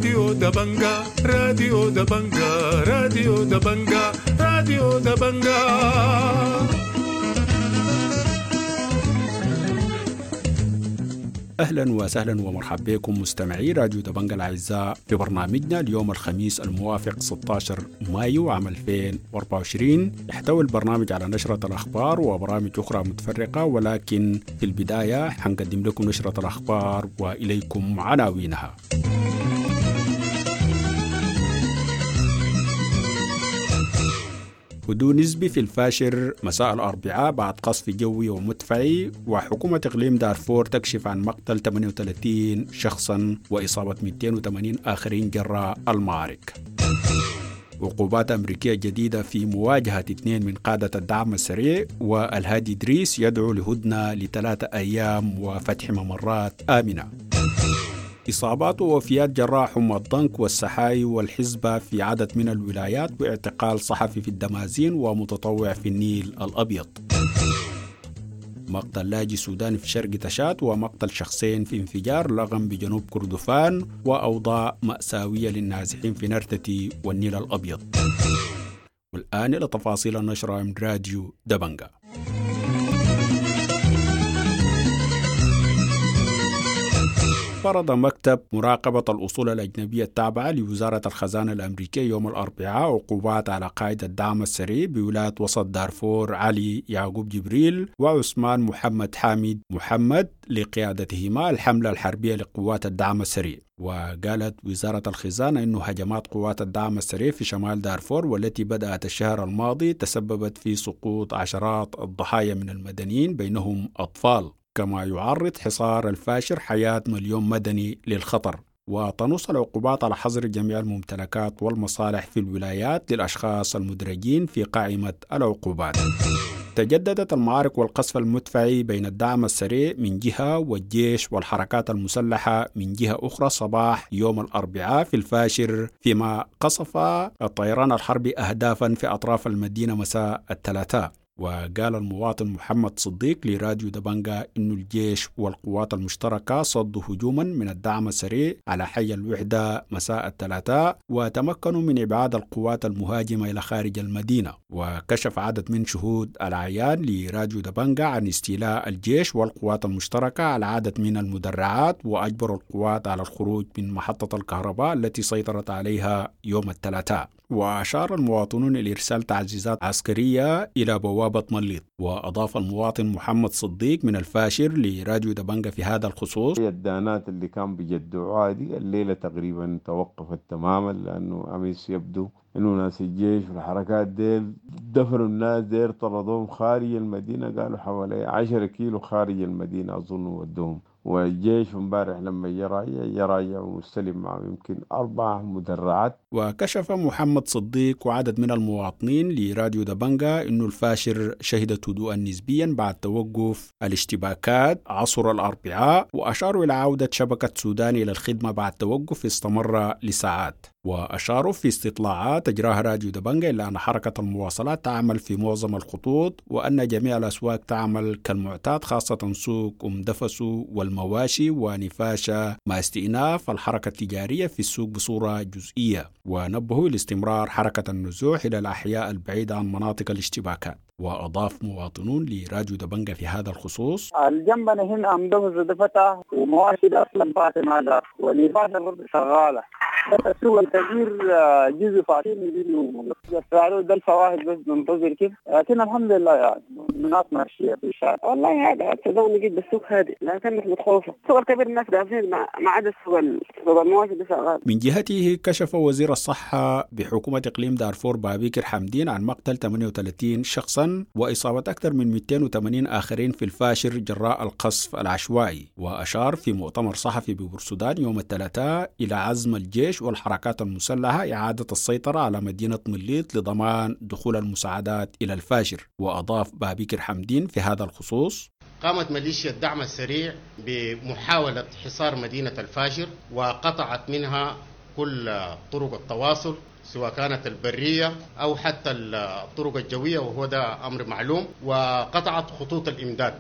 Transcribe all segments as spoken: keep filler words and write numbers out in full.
راديو دبنجا راديو دبنجا راديو دبنجا راديو دبنجا. أهلا وسهلا ومرحبا بكم مستمعي راديو دبنجا الأعزاء في برنامجنا اليوم الخميس الموافق ستة عشر مايو عام ألفين وأربعة وعشرين. يحتوي البرنامج على نشرة الأخبار وبرامج أخرى متفرقة، ولكن في البداية حنقدم لكم نشرة الأخبار وإليكم عناوينها. هدوء نسبي في الفاشر مساء الأربعاء بعد قصف جوي ومدفعي، وحكومة إقليم دارفور تكشف عن مقتل ثمانية وثلاثين شخصا وإصابة مئتين وثمانين آخرين جراء المعارك. عقوبات أمريكية جديدة في مواجهة اثنين من قادة الدعم السريع، والهادي إدريس يدعو لهدنة لثلاثة أيام وفتح ممرات آمنة. إصابات ووفيات جراء حمى الضنك والسحاي والحزبة في عدد من الولايات، واعتقال صحفي في الدمازين ومتطوع في النيل الأبيض. مقتل لاجئ سوداني في شرق تشات، ومقتل شخصين في انفجار لغم بجنوب كردفان، وأوضاع مأساوية للنازحين في نرتتي والنيل الأبيض. والآن إلى تفاصيل النشرة من راديو دبنجا. فرض مكتب مراقبة الأصول الأجنبية التابعة لوزارة الخزانة الأمريكية يوم الأربعاء عقوبات على قائد الدعم السريع بولاية وسط دارفور علي يعقوب جبريل وعثمان محمد حامد محمد لقيادتهما الحملة الحربية لقوات الدعم السريع. وقالت وزارة الخزانة أن هجمات قوات الدعم السريع في شمال دارفور والتي بدأت الشهر الماضي تسببت في سقوط عشرات الضحايا من المدنيين بينهم أطفال، كما يعرض حصار الفاشر حياة مليون مدني للخطر. وتنص العقوبات على حظر جميع الممتلكات والمصالح في الولايات للأشخاص المدرجين في قائمة العقوبات. تجددت المعارك والقصف المدفعي بين الدعم السريع من جهة والجيش والحركات المسلحة من جهة أخرى صباح يوم الأربعاء في الفاشر، فيما قصف الطيران الحربي أهدافا في أطراف المدينة مساء الثلاثاء. وقال المواطن محمد صديق لراديو دبنجا إن الجيش والقوات المشتركة صدوا هجوما من الدعم السريع على حي الوحدة مساء الثلاثاء، وتمكنوا من إبعاد القوات المهاجمة إلى خارج المدينة. وكشف عدد من شهود العيان لراديو دبنجا عن استيلاء الجيش والقوات المشتركة على عدد من المدرعات، وأجبروا القوات على الخروج من محطة الكهرباء التي سيطرت عليها يوم الثلاثاء. وأشار المواطنون إلى إرسال تعزيزات عسكرية إلى بوابة مليط. وأضاف المواطن محمد صديق من الفاشر لراديو دبنجا في هذا الخصوص: الدانات اللي كان بيجدعوها دي الليلة تقريبا توقفت تماما، لأنه أمس يبدو إنه ناس الجيش والحركات ديل دفروا الناس دير، طردوهم خارج المدينة، قالوا حوالي عشرة كيلو خارج المدينة أظن ودوهم. والجيش امبارح لما يراجع يراجع ومستلم معه يمكن أربع مدرعات. وكشف محمد صديق وعدد من المواطنين لراديو دبنجا إنه الفاشر شهدت هدوءا نسبيا بعد توقف الاشتباكات عصر الأربعاء، وأشاروا إلى عودة شبكة سودان إلى الخدمة بعد توقف استمر لساعات. وأشاروا في استطلاعات أجراها راديو دبنجا إلى أن حركة المواصلات تعمل في معظم الخطوط، وأن جميع الأسواق تعمل كالمعتاد، خاصة سوق أم دفسو والمواشي ونفاشة، مع استئناف الحركة التجارية في السوق بصورة جزئية. ونبهوا لاستمرار حركة النزوح إلى الأحياء البعيدة عن مناطق الاشتباكات. وأضاف مواطنون لراديو دبنجا في هذا الخصوص: الجنبنا هنا أم دفسو دفتة ومواشي أصلا فاتمة هذا والإفادة برضه شغالة. السوق الكبير جزء فاتين منه يستعرضوا ده الفواهد بس ننتظر كيف، لكن الحمد لله يعني الناس ماشية في الشارع. والله هذا تدون نجد السوق هادئ، لكن نحن متخوفة. السوق الكبير الناس دافعين ما عدا السوق السوق المواشي ده شغال. من جهته كشف وزير الصحة بحكومة إقليم دارفور بابكر حمدين عن مقتل ثمانية وثلاثين شخصا وإصابة أكثر من مئتين وثمانين آخرين في الفاشر جراء القصف العشوائي. وأشار في مؤتمر صحفي ببورسودان يوم الثلاثاء إلى عزم الجيش والحركات المسلحة إعادة السيطرة على مدينة مليط لضمان دخول المساعدات إلى الفاشر. وأضاف بابكر حمدين في هذا الخصوص: قامت ميليشيا الدعم السريع بمحاولة حصار مدينة الفاشر، وقطعت منها كل طرق التواصل سواء كانت البرية أو حتى الطرق الجوية، وهو ده أمر معلوم، وقطعت خطوط الإمداد،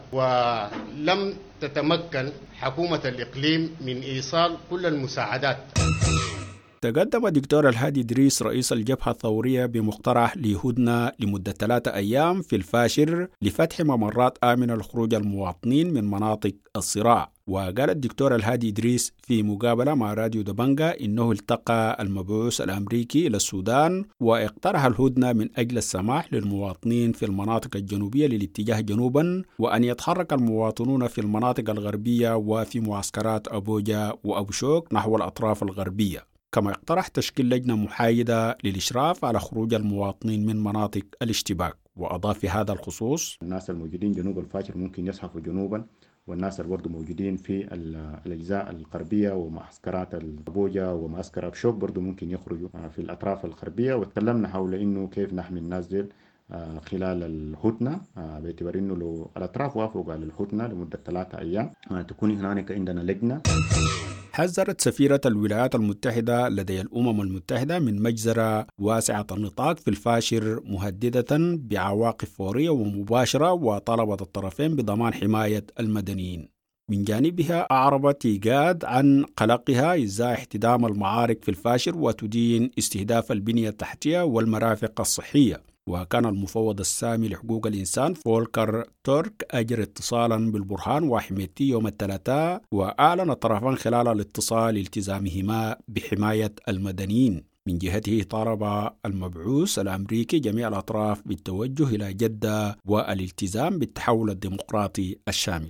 ولم تتمكن حكومة الإقليم من إيصال كل المساعدات. تقدم الدكتور الهادي إدريس رئيس الجبهة الثورية بمقترح لهدنة لمدة ثلاثة أيام في الفاشر لفتح ممرات آمنة لخروج المواطنين من مناطق الصراع. وقال الدكتور الهادي إدريس في مقابلة مع راديو دبنجا إنه التقى المبعوث الأمريكي إلى السودان واقترح الهدنة من أجل السماح للمواطنين في المناطق الجنوبية للاتجاه جنوبا، وأن يتحرك المواطنون في المناطق الغربية وفي معسكرات أبوجا وأبو شوك نحو الأطراف الغربية. كما اقترح تشكيل لجنة محايدة للإشراف على خروج المواطنين من مناطق الاشتباك. وأضاف في هذا الخصوص: الناس الموجودين جنوب الفاشر ممكن يزحفوا جنوبا، والناس اللي برضو موجودين في الأجزاء الغربية ومعسكرات البوجة ومعسكر أبشوك برضو ممكن يخرجوا في الأطراف الغربية. وتكلمنا حول إنه كيف نحمي الناس دي خلال الهدنة، باعتبار إنه لو الأطراف وافقوا على الهدنة لمدة ثلاثة أيام تكون هناك عندنا لجنة. حذرت سفيرة الولايات المتحدة لدى الأمم المتحدة من مجزرة واسعة النطاق في الفاشر، مهددة بعواقب فورية ومباشرة، وطلبت الطرفين بضمان حماية المدنيين. من جانبها أعربت إيجاد عن قلقها إزاء احتدام المعارك في الفاشر، وتدين استهداف البنية التحتية والمرافق الصحية. وكان المفوض السامي لحقوق الإنسان فولكر تورك أجرى اتصالا بالبرهان وحميتي يوم الثلاثاء، وأعلن الطرفان خلال الاتصال التزامهما بحماية المدنيين. من جهته طالب المبعوث الأمريكي جميع الأطراف بالتوجه إلى جدة والالتزام بالتحول الديمقراطي الشامل.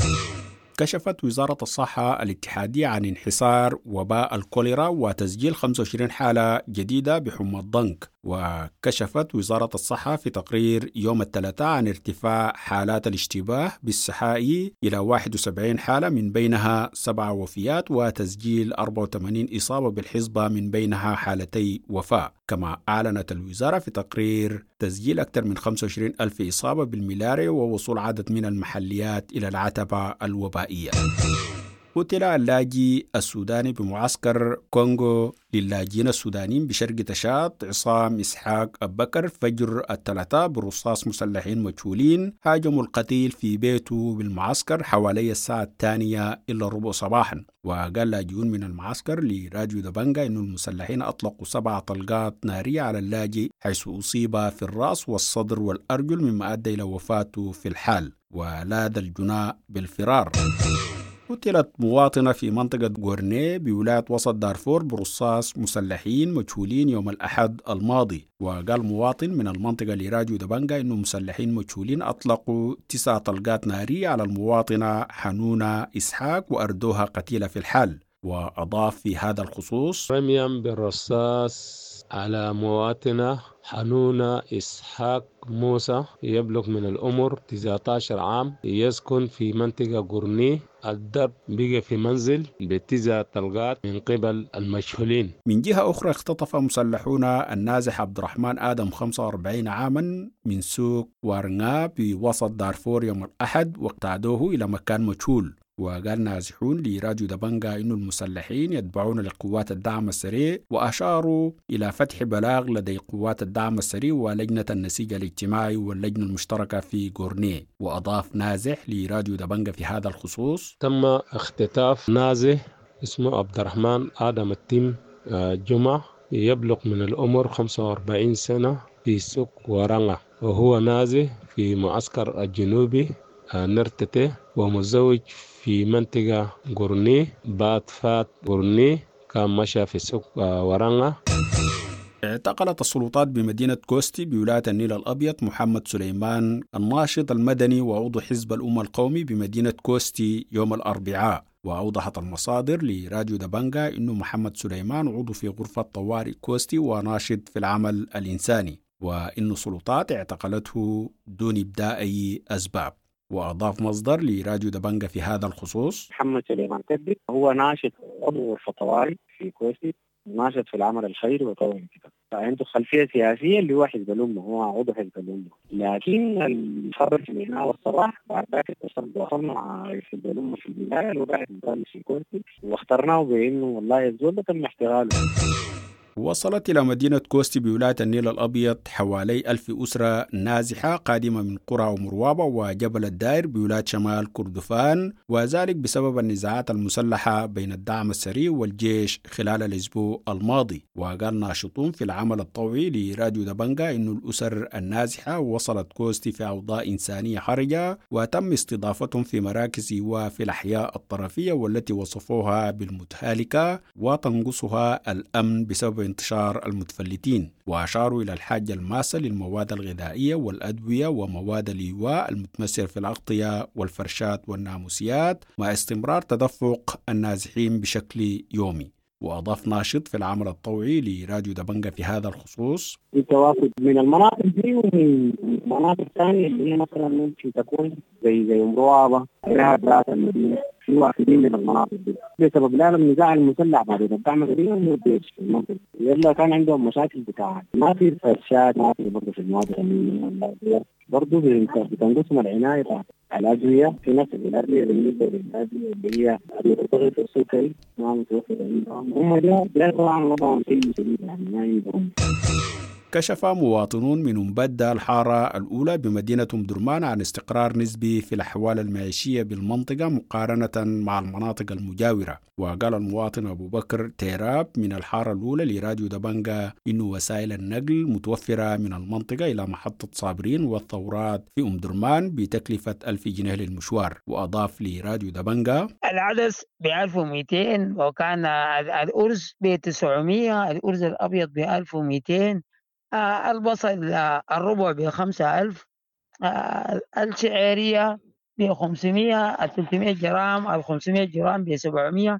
كشفت وزارة الصحة الاتحادية عن انحسار وباء الكوليرا وتسجيل خمسة وعشرين حالة جديدة بحمى الضنك. وكشفت وزارة الصحة في تقرير يوم الثلاثاء عن ارتفاع حالات الاشتباه بالسحائي إلى واحد وسبعين حالة، من بينها سبعة وفيات، وتسجيل أربعة وثمانين إصابة بالحصبة من بينها حالتي وفاة. كما أعلنت الوزارة في تقرير تسجيل أكثر من خمسة وعشرين ألف إصابة بالملاريا، ووصول عدد من المحليات إلى العتبة الوبائية. قتل اللاجئ السوداني بمعسكر كونغو للاجئين السودانيين بشرق تشاد عصام إسحاق أبكر فجر الثلاثاء برصاص مسلحين مجهولين هاجموا القتيل في بيته بالمعسكر حوالي الساعة الثانية إلا ربع صباحا. وقال لاجئون من المعسكر لراديو دبنجا إن المسلحين أطلقوا سبع طلقات نارية على اللاجئ، حيث أصيب في الرأس والصدر والأرجل، مما أدى إلى وفاته في الحال، ولاذ الجناء بالفرار. قتلت مواطنة في منطقة غورنيه بولاية وسط دارفور برصاص مسلحين مجهولين يوم الأحد الماضي. وقال مواطن من المنطقة لراديو دبنجا إنه مسلحين مجهولين أطلقوا تسع طلقات نارية على المواطنة حنونة إسحاق وأردوها قتيلة في الحال. وأضاف في هذا الخصوص: رميا بالرصاص على مواطنة حنونة إسحاق موسى يبلغ من العمر تسعة عشر عام، يسكن في منطقة غورنيه. الضرب بقى في منزل بتسع طلقات من قبل المجهولين. من جهة أخرى اختطف مسلحون النازح عبد الرحمن آدم خمسة وأربعين عاما من سوق وارنغا بوسط دارفور يوم الأحد، واقتادوه إلى مكان مجهول. وقال نازحون لراديو دبنجا إن المسلحين يتبعون لقوات الدعم السريع، وأشاروا إلى فتح بلاغ لدي قوات الدعم السريع ولجنة النسيج الاجتماعي واللجنة المشتركة في غورنيه. وأضاف نازح لراديو دبنجا في هذا الخصوص: تم اختطاف نازح اسمه عبد الرحمن آدم التيم جمعة، يبلغ من العمر خمسة وأربعين سنة، في سوق ورنغا، وهو نازح في معسكر الجنوبي نرتته، ومزوج في منطقة غورنيه. بعد فات غورنيه كان مشى في سوق ورنغا. اعتقلت السلطات بمدينة كوستي بولاية النيل الأبيض محمد سليمان الناشط المدني وعضو حزب الأمة القومي بمدينة كوستي يوم الأربعاء. وأوضحت المصادر لراديو دبنجا إنه محمد سليمان عضو في غرفة طوارئ كوستي وناشط في العمل الإنساني، وإن السلطات اعتقلته دون إبداء أي أسباب. وأضاف مصدر لراديو دبنجا في هذا الخصوص: محمد سليمان كبي هو ناشط عضو غرفة طوارئ في كوستي، ناشط في العمل الخيري وقومي كده، فعنده خلفية سياسية اللي هو حزب الأمة، هو عضو حزب الأمة. لكن الخبر في الميناء والصباح بعد ذلك اتصل مع رئيس حزب الأمة في البداية وقاعد نتكلم في كوستي، واخترناه بأنه والله الزول تم احتغاله. وصلت إلى مدينة كوستي بولاية النيل الأبيض حوالي ألف أسرة نازحة قادمة من قرى ومروابة وجبل الداير بولاية شمال كردفان، وذلك بسبب النزاعات المسلحة بين الدعم السريع والجيش خلال الأسبوع الماضي. وقال ناشطون في العمل الطوعي لراديو دبنجا إن الأسر النازحة وصلت كوستي في أوضاع إنسانية حرجة، وتم استضافتهم في مراكز وفي الأحياء الطرفية والتي وصفوها بالمتهالكة وتنقصها الأمن بسبب انتشار المتفلتين. وأشاروا إلى الحاجة الماسة للمواد الغذائية والأدوية ومواد الإيواء المتمثلة في الأغطية والفرشات والناموسيات، مع استمرار تدفق النازحين بشكل يومي. وأضاف ناشط في العمل الطوعي لراديو دبنجا في هذا الخصوص: التوافد من المناطق دي ومن مناطق ثانية اللي هي مثلا ممكن تكون زي زي مروابة إلى ذات المدينة، في وافدين من المناطق دي بسبب لا النزاع المسلح ما بين الدعم السريع والجيش في المنطقة. يلا كان عندهم مشاكل بتاعات، ما في فرشات، ما في برضه في المواد الغذائية، برضه بتنقصهم العناية بتاعت الأدوية في نفس الأدوية بالنسبة للأدوية اللي هي الضغط السكري ما متوفر عندهم. هم ده ده طبعا وضعهم سيء شديد يعني ما عندهم. كشف مواطنون من مبدأ الحارة الأولى بمدينة أم درمان عن استقرار نسبي في الأحوال المعيشية بالمنطقة مقارنة مع المناطق المجاورة. وقال المواطن أبو بكر تيراب من الحارة الأولى لراديو دبنجا إن وسائل النقل متوفرة من المنطقة إلى محطة صابرين والثورات في أم درمان بتكلفة ألف جنيه للمشوار. وأضاف لراديو دبنجا: العدس ب ألف ومئتين، وكان الأرز ب تسعمية، الأرز الأبيض ب ألف ومئتين، آه البصل آه الربع بخمسة ألف، آه الشعيرية بخمسمية، الثلاثمية جرام الخمسمية جرام بسبعمية.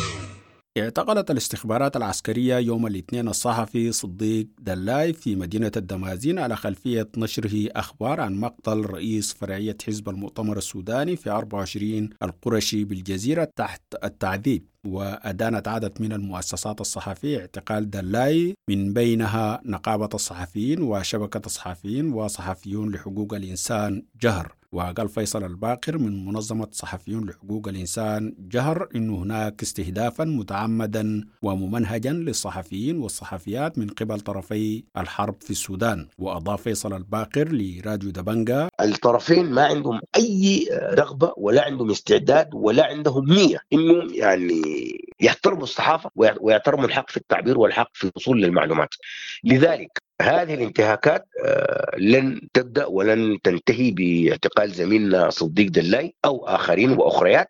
اعتقلت الاستخبارات العسكرية يوم الاثنين الصحفي صديق دلاي في مدينة الدمازين على خلفية نشره أخبار عن مقتل رئيس فرعية حزب المؤتمر السوداني في أربعة وعشرين القرشي بالجزيرة تحت التعذيب. وأدانت عدد من المؤسسات الصحفية اعتقال دلاي، من بينها نقابة الصحفيين وشبكة الصحفيين وصحفيون لحقوق الإنسان جهر. وقال فيصل الباقر من منظمة صحفيون لحقوق الإنسان جهر إنه هناك استهدافا متعمدا وممنهجا للصحفيين والصحفيات من قبل طرفي الحرب في السودان. وأضاف فيصل الباقر لراديو دبنجا: الطرفين ما عندهم أي رغبة ولا عندهم استعداد ولا عندهم نية إنه يعني يحترموا الصحافة ويحترموا الحق في التعبير والحق في الوصول للمعلومات. لذلك هذه الانتهاكات لن تبدأ ولن تنتهي باعتقال زميلنا صديق دلاي أو آخرين وأخريات.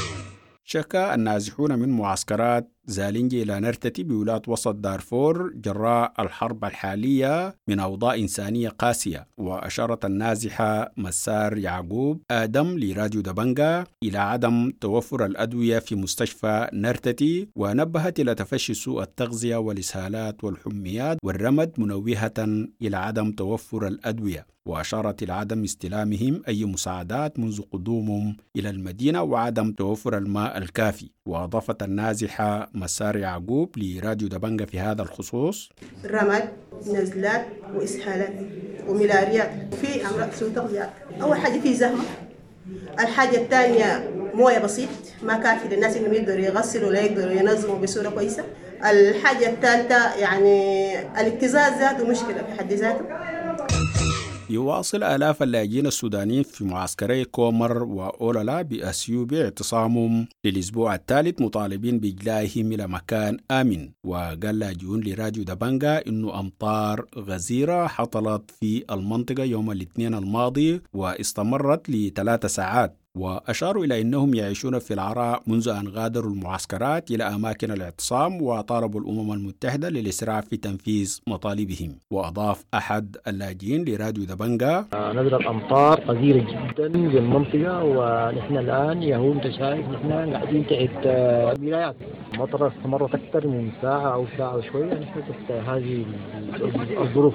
شكى النازحون من معسكرات زالنجي إلى نرتتي بولاية وسط دارفور جراء الحرب الحالية من أوضاع إنسانية قاسية. وأشارت النازحة مسار يعقوب آدم لراديو دبنجا إلى عدم توفر الأدوية في مستشفى نرتتي، ونبهت إلى تفشي سوء التغذية والإسهالات والحميات والرمد، منوهة إلى عدم توفر الأدوية. وأشارت إلى عدم استلامهم أي مساعدات منذ قدومهم إلى المدينة وعدم توفر الماء الكافي. وأضافت النازحة مسار يعقوب لراديو دبنجا في هذا الخصوص: رمد، نزلات وإسهالات وملاريات في أمراض سوء تغذية. أول حاجة في زهمة، الحاجة الثانية موية بسيط ما كافي للناس إنهم يقدروا يغسلوا ولا يقدروا ينظموا بصورة كويسة. الحاجة الثالثة يعني الاكتظاظ ذاته مشكلة في حد ذاته. يواصل آلاف اللاجئين السودانيين في معسكري كومر وأولالا بأثيوبيا اعتصامهم للأسبوع الثالث مطالبين بإجلائهم إلى مكان آمن. وقال لاجئون لراديو دبنجا إنه أمطار غزيرة حصلت في المنطقة يوم الاثنين الماضي واستمرت لثلاث ساعات. وأشاروا إلى أنهم يعيشون في العراء منذ أن غادروا المعسكرات إلى أماكن الاعتصام، وطالبوا الأمم المتحدة للإسراع في تنفيذ مطالبهم. وأضاف أحد اللاجئين لراديو دبنجا: نزلت أمطار غزيرة جدا في المنطقة، ونحن الآن يهو أنت شايف نحن قاعدين تحت ولايات. مطر استمرت أكثر من ساعة أو ساعة وشوية نحن تحت هذه الظروف،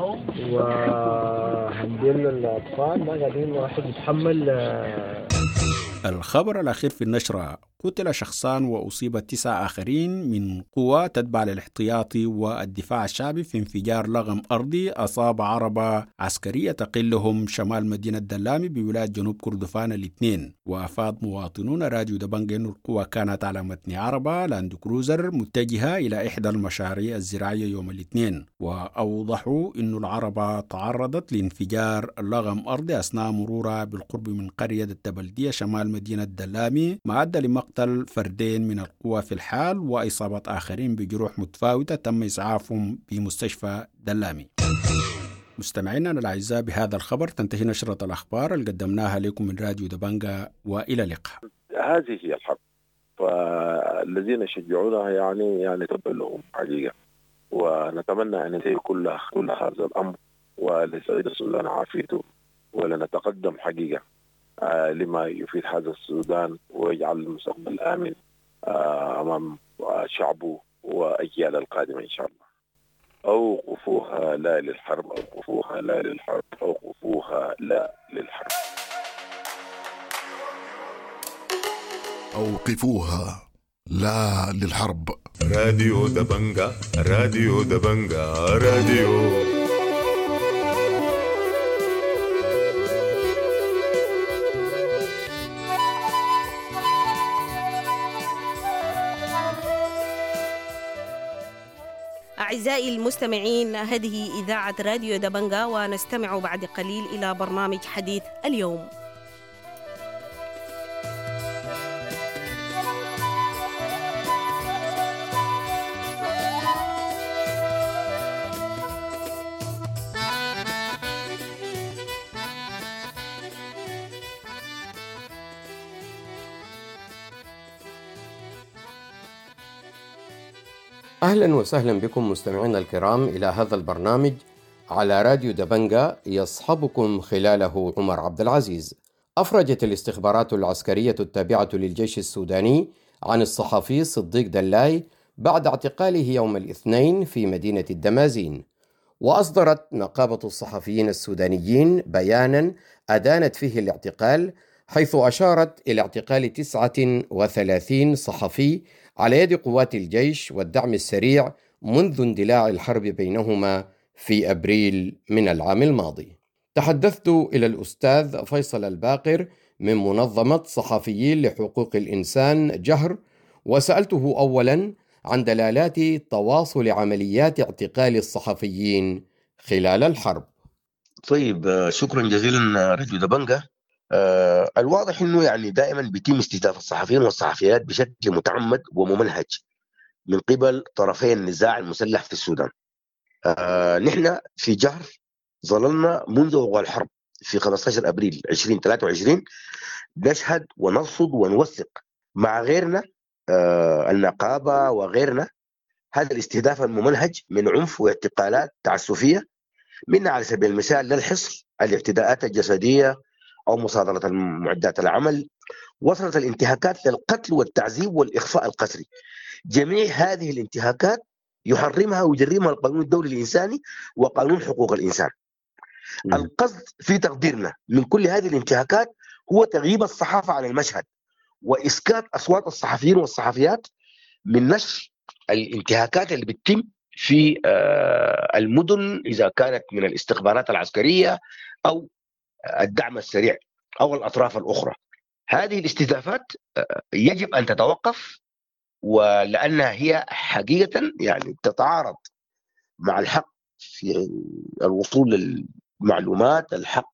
وهنديل الأطفال ما قاعدين واحد يتحمل. الخبر الأخير في النشرة: قتل شخصان وأصيب تسعة آخرين من قوى تتبع للاحتياطي والدفاع الشعبي في انفجار لغم أرضي أصاب عربة عسكرية تقلهم شمال مدينة دلامي بولاية جنوب كردفان الاثنين. وأفاد مواطنون راديو دبنجة أن القوى كانت على متن عربة لاند كروزر متجهة إلى إحدى المشاريع الزراعية يوم الاثنين، وأوضحوا أن العربة تعرضت لانفجار لغم أرضي أثناء مرورها بالقرب من قرية التبلدية شمال مدينة دلامي، ما أدى لمقتل فردين من القوى في الحال وإصابة آخرين بجروح متفاوتة تم إسعافهم بمستشفى دلامي. مستمعينا الأعزاء، بهذا الخبر تنتهي نشرة الأخبار اللي قدمناها لكم من راديو دبنجة، وإلى اللقاء. هذه هي الحرب، فالذين يشجعونها يعني يعني تبقى لهم حقيقة، ونتمنى أن ينتهي كل كل هذا الأمر ولسعيد السودان عافيته، ولنتقدم حقيقة آه لما يفيد هذا السودان ويجعل المستقبل آمن آه أمام شعبه وأجيال القادمة إن شاء الله. أوقفوها لا للحرب، أوقفوها لا للحرب، أوقفوها لا للحرب. أوقفوها لا للحرب. راديو دبنجة، راديو دبنجة، راديو أعزائي المستمعين، هذه إذاعة راديو دبنجة، ونستمع بعد قليل إلى برنامج حديث اليوم. أهلا وسهلا بكم مستمعينا الكرام إلى هذا البرنامج على راديو دبنجة، يصحبكم خلاله عمر عبد العزيز. أفرجت الاستخبارات العسكرية التابعة للجيش السوداني عن الصحفي صديق دلاي بعد اعتقاله يوم الاثنين في مدينة الدمازين. وأصدرت نقابة الصحفيين السودانيين بيانا أدانت فيه الاعتقال، حيث أشارت إلى اعتقال تسعة وثلاثين صحفي على يد قوات الجيش والدعم السريع منذ اندلاع الحرب بينهما في أبريل من العام الماضي. تحدثت إلى الأستاذ فيصل الباقر من منظمة صحفيين لحقوق الإنسان جهر، وسألته أولا عن دلالات تواصل عمليات اعتقال الصحفيين خلال الحرب. طيب، شكرا جزيلا راديو دبنجة. آه الواضح انه يعني دائما بيتم استهداف الصحفيين والصحفيات بشكل متعمد وممنهج من قبل طرفي النزاع المسلح في السودان. آه نحن في جهر ظللنا منذ وقوع الحرب في خمسة عشر أبريل ألفين وثلاثة وعشرين نشهد ونرصد ونوثق مع غيرنا آه النقابة وغيرنا هذا الاستهداف الممنهج من عنف واعتقالات تعسفية، منها على سبيل المثال للحصر، الاعتداءات الجسدية أو مصادرة المعدات العمل، وصلت الانتهاكات للقتل والتعذيب والإخفاء القسري. جميع هذه الانتهاكات يحرمها ويجرمها القانون الدولي الإنساني وقانون حقوق الإنسان. م. القصد في تقديرنا من كل هذه الانتهاكات هو تغييب الصحافة عن المشهد وإسكات أصوات الصحفيين والصحفيات من نشر الانتهاكات اللي بتتم في المدن، إذا كانت من الاستخبارات العسكرية أو الدعم السريع أو الأطراف الأخرى. هذه الاستهدافات يجب أن تتوقف، ولأنها هي حقيقة يعني تتعارض مع الحق في الوصول للمعلومات، الحق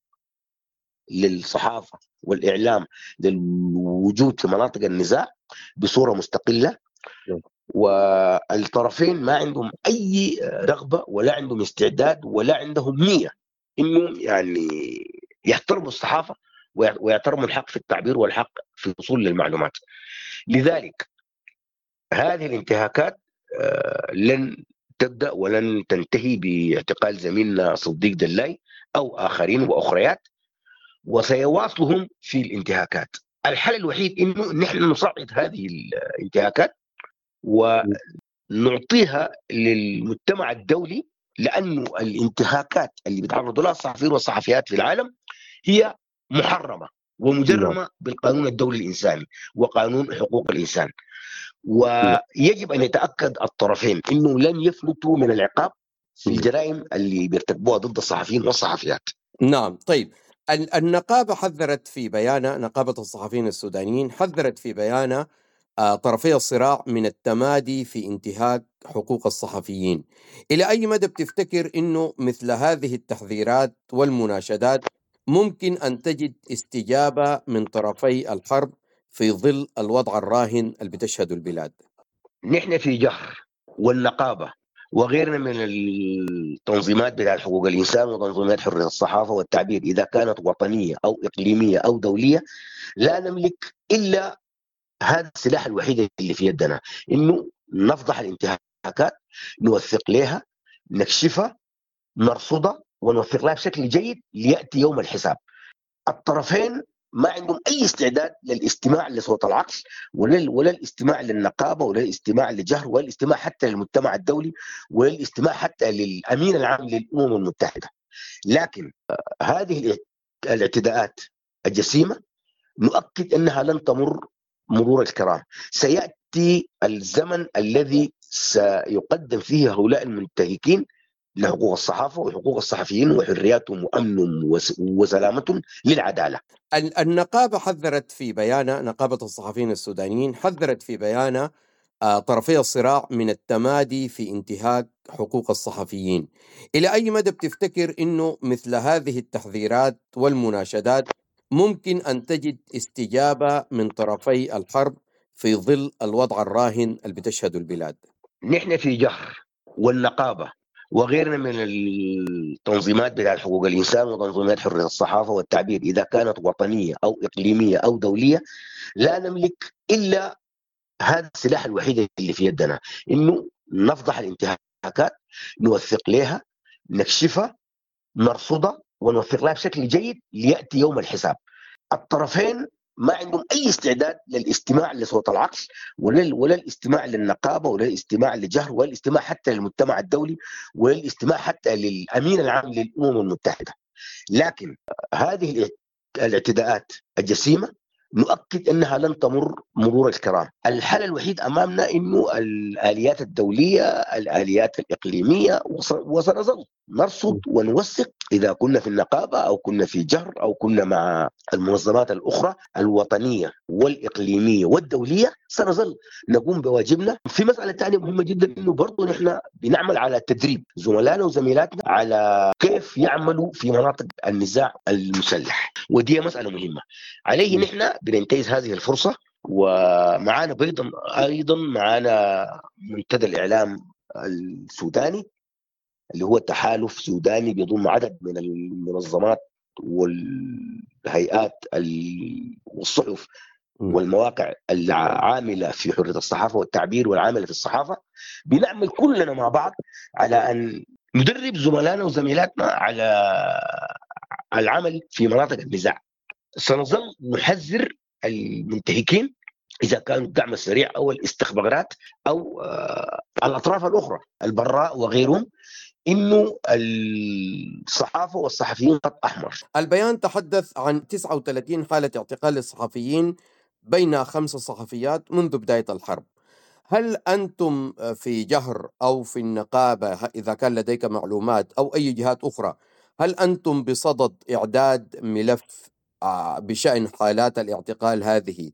للصحافة والإعلام للوجود في مناطق النزاع بصورة مستقلة، والطرفين ما عندهم أي رغبة ولا عندهم استعداد ولا عندهم نية إنه يعني يحترموا الصحافة ويحترموا الحق في التعبير والحق في الوصول للمعلومات. لذلك هذه الانتهاكات لن تبدأ ولن تنتهي باعتقال زميلنا صديق دلاي أو آخرين وأخريات، وسيواصلهم في الانتهاكات. الحل الوحيد إنه نحن نصعد هذه الانتهاكات ونعطيها للمجتمع الدولي، لأنه الانتهاكات اللي بيتعرضوا لها الصحفيين والصحفيات في العالم هي محرمة ومجرمة بالقانون الدولي الإنساني وقانون حقوق الإنسان. ويجب أن يتأكد الطرفين أنه لن يفلتوا من العقاب في الجرائم اللي بيرتكبوها ضد الصحفيين والصحفيات. نعم. طيب، النقابة حذرت في بيانها، نقابة الصحفيين السودانيين حذرت في بيانها طرفي الصراع من التمادي في انتهاك حقوق الصحفيين. إلى أي مدى بتفتكر أنه مثل هذه التحذيرات والمناشدات ممكن أن تجد استجابة من طرفي الحرب في ظل الوضع الراهن اللي بتشهده البلاد؟ نحن في جهر والنقابة وغيرنا من التنظيمات بتاع حقوق الإنسان وتنظيمات حرية الصحافة والتعبير، إذا كانت وطنية أو إقليمية أو دولية، لا نملك إلا هذا السلاح الوحيد اللي في يدنا، إنه نفضح الانتهاكات، نوثق لها، نكشفها، نرصدها ونوثق لها بشكل جيد ليأتي يوم الحساب. الطرفين ما عندهم أي استعداد للاستماع لصوت العقل ولا ولا الاستماع للنقابة ولا الاستماع لجهر ولا الاستماع حتى للمجتمع الدولي ولا الاستماع حتى للأمين العام للأمم المتحدة. لكن هذه الاعتداءات الجسيمة نؤكد أنها لن تمر مرور الكرام. سيأتي الزمن الذي سيقدم فيه هؤلاء المنتهكين لحقوق الصحافة وحقوق الصحفيين وحرياتهم وأمنهم وسلامتهم للعدالة. النقابة حذرت في بيانها، نقابة الصحفيين السودانيين حذرت في بيانها طرفي الصراع من التمادي في انتهاك حقوق الصحفيين. إلى أي مدى بتفتكر أنه مثل هذه التحذيرات والمناشدات ممكن أن تجد استجابة من طرفي الحرب في ظل الوضع الراهن اللي بتشهده البلاد؟ نحن في جهر والنقابة وغيرنا من التنظيمات بتاع حقوق الإنسان وتنظيمات حرية الصحافة والتعبير، إذا كانت وطنية أو إقليمية أو دولية، لا نملك إلا هذا السلاح الوحيد اللي في يدنا، إنه نفضح الانتهاكات، نوثق لها، نكشفها، نرصدها ونوثق لها بشكل جيد ليأتي يوم الحساب. الطرفين ما عندهم أي استعداد للاستماع لصوت العقل ولا ولا الاستماع للنقابة ولا الاستماع لجهر ولا الاستماع حتى للمجتمع الدولي ولا الاستماع حتى للأمين العام للأمم المتحدة. لكن هذه الاعتداءات الجسيمة نؤكد أنها لن تمر مرور الكرام. الحل الوحيد أمامنا إنه الآليات الدولية، الآليات الإقليمية، وسنظل نرصد ونوثق إذا كنا في النقابة أو كنا في جهر أو كنا مع المنظمات الأخرى الوطنية والإقليمية والدولية، سنظل نقوم بواجبنا. في مسألة ثانية مهمة جدا، إنه برضو نحن بنعمل على تدريب زملائنا وزميلاتنا على كيف يعملوا في مناطق النزاع المسلح، ودي مسألة مهمة. عليه نحن بننتهز هذه الفرصة، ومعانا أيضا أيضا معانا منتدى الإعلام السوداني اللي هو التحالف سوداني بيضم عدد من المنظمات والهيئات والصحف والمواقع العاملة في حرية الصحافة والتعبير والعاملة في الصحافة. بنعمل كلنا مع بعض على أن ندرب زملائنا وزميلاتنا على العمل في مناطق النزاع. سنظل نحذر المنتهكين إذا كانوا الدعم السريع أو الاستخبارات أو الأطراف الأخرى البراء وغيرهم، إنه الصحافة والصحفيين خط أحمر. البيان تحدث عن تسعة وثلاثين حالة اعتقال للصحفيين بين خمس صحفيات منذ بداية الحرب. هل أنتم في جهر أو في النقابة إذا كان لديك معلومات أو أي جهات أخرى، هل أنتم بصدد إعداد ملف بشأن حالات الاعتقال هذه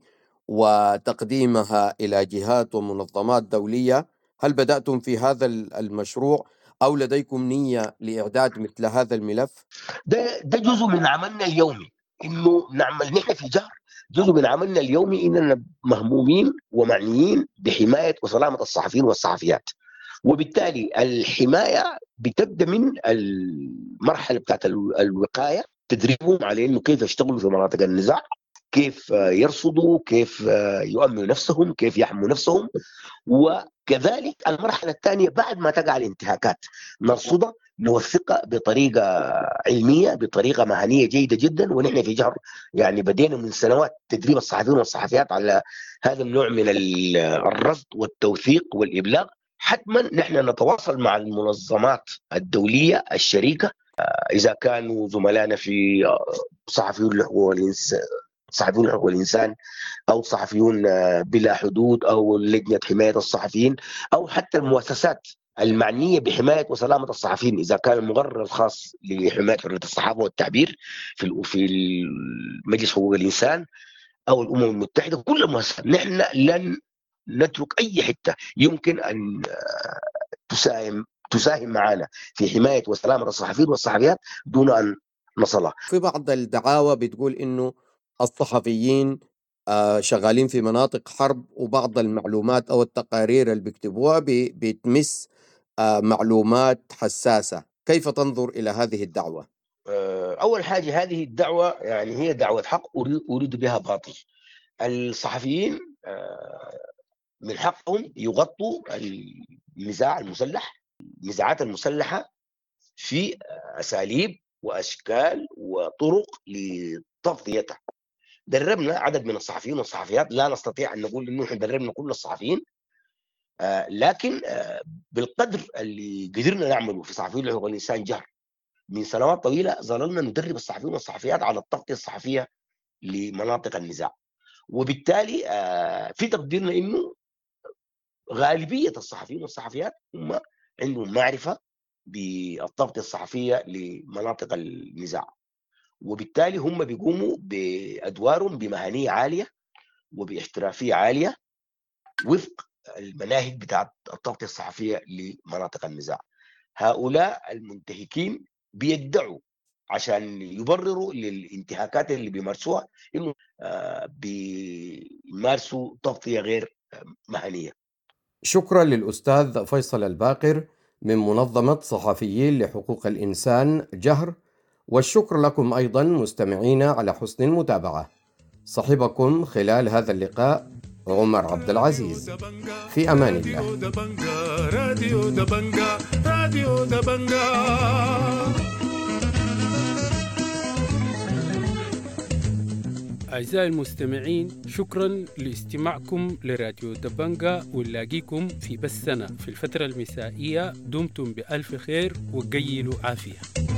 وتقديمها إلى جهات ومنظمات دولية؟ هل بدأتم في هذا المشروع أو لديكم نية لإعداد مثل هذا الملف؟ ده, ده جزء من عملنا اليومي، إنه نعمل نحن في جهر. جزء من عملنا اليومي إننا مهمومين ومعنيين بحماية وسلامة الصحفيين والصحفيات، وبالتالي الحماية بتبدأ من المرحلة بتاعت الوقاية، تدريبهم على إنه كيف يشتغلوا في مناطق النزاع، كيف يرصدوا، كيف يؤمنوا نفسهم، كيف يحموا نفسهم. وكذلك المرحلة الثانية بعد ما تقع الانتهاكات نرصدها، نوثقها بطريقة علمية، بطريقة مهنية جيدة جدا. ونحن في جهر يعني بدينا من سنوات تدريب الصحفيين والصحفيات على هذا النوع من الرصد والتوثيق والإبلاغ. حتما نحن نتواصل مع المنظمات الدولية الشريكة، إذا كانوا زملائنا في صحفيون لحقوق الإنسان صحفيون حقوق الإنسان أو صحفيون بلا حدود أو لجنة حماية الصحفيين أو حتى المؤسسات المعنية بحماية وسلامة الصحفيين إذا كان المقرر الخاص لحماية حرية الصحافة والتعبير في في مجلس حقوق الإنسان أو الأمم المتحدة، كل المؤسسات نحن لن نترك أي حتة يمكن أن تساهم تساهم معنا في حماية وسلامة الصحفيين والصحفيات دون أن نصلها. في بعض الدعاوى بتقول إنه الصحفيين شغالين في مناطق حرب، وبعض المعلومات أو التقارير اللي بيكتبوها بتمس معلومات حساسة. كيف تنظر إلى هذه الدعوة؟ أول حاجة هذه الدعوة يعني هي دعوة حق أريد بها باطل. الصحفيين من حقهم يغطوا النزاع المسلح، النزاعات المسلحة في أساليب وأشكال وطرق لتغطيتها. دربنا عدد من الصحفيين والصحفيات، لا نستطيع أن نقول إنه دربنا كل الصحفيين، آه لكن آه بالقدر اللي قدرنا نعمله في صحفيين حقوق الإنسان جهر من سنوات طويلة ظللنا ندرب الصحفيين والصحفيات على التغطية الصحفية لمناطق النزاع، وبالتالي آه في تقديرنا إنه غالبية الصحفيين والصحفيات هم عندهم معرفة بالتغطية الصحفية لمناطق النزاع، وبالتالي هم بيقوموا بأدوارهم بمهنية عالية وباحترافية عالية وفق المناهج بتاعت التغطية الصحفية لمناطق النزاع. هؤلاء المنتهكين بيدعوا عشان يبرروا للانتهاكات اللي بيمارسوها إنه بيمارسوا تغطية غير مهنية. شكرا للأستاذ فيصل الباقر من منظمة صحفيين لحقوق الإنسان جهر، والشكر لكم أيضا مستمعينا على حسن المتابعة. صاحبكم خلال هذا اللقاء عمر عبد العزيز، في أمان الله. راديو دبنجا راديو دبنجا. أعزائي المستمعين، شكرا لاستماعكم لراديو دبنجا، ونلاقيكم في بثنا في الفترة المسائية. دمتم بألف خير وقيلوا عافية.